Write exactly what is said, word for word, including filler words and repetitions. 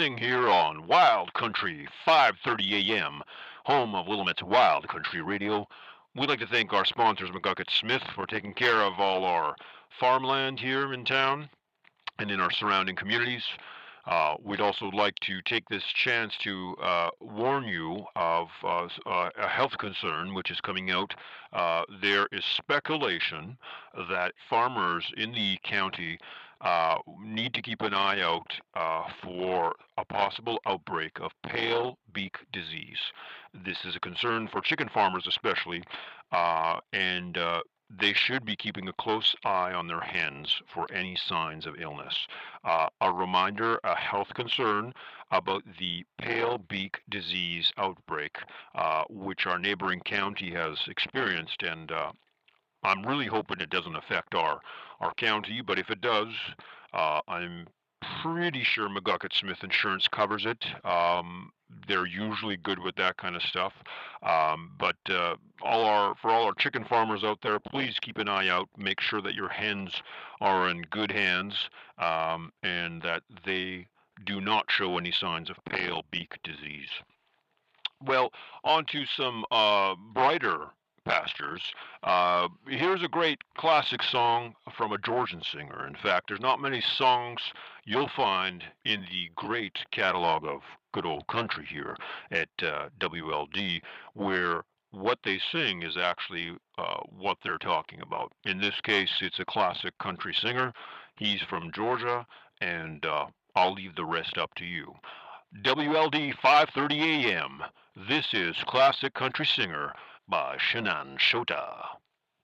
beginning here on Wild Country five thirty A M, home of Willamette's Wild Country Radio. We'd like to thank our sponsors, McGuckett Smith, for taking care of all our farmland here in town and in our surrounding communities. Uh, we'd also like to take this chance to uh, warn you of uh, uh, a health concern which is coming out. Uh, there is speculation that farmers in the county uh, need to keep an eye out uh, for a possible outbreak of pale beak disease. This is a concern for chicken farmers, especially, uh, and uh, they should be keeping a close eye on their hens for any signs of illness. Uh, a reminder, a health concern about the pale beak disease outbreak, uh, which our neighboring county has experienced, and uh, I'm really hoping it doesn't affect our our county. But if it does, uh, I'm pretty sure McGuckett Smith Insurance covers it. Um, they're usually good with that kind of stuff. Um, but uh, all our for all our chicken farmers out there, please keep an eye out. Make sure that your hens are in good hands um, and that they do not show any signs of pale beak disease. Well, on to some uh, brighter pastures. Uh, here's a great classic song from a Georgian singer. In fact, there's not many songs you'll find in the great catalog of good old country here at uh, W L D where what they sing is actually uh, what they're talking about. In this case, it's a classic country singer. He's from Georgia, and uh, I'll leave the rest up to you. W L D five thirty A M. This is Classic Country Singer by Shannon Shota.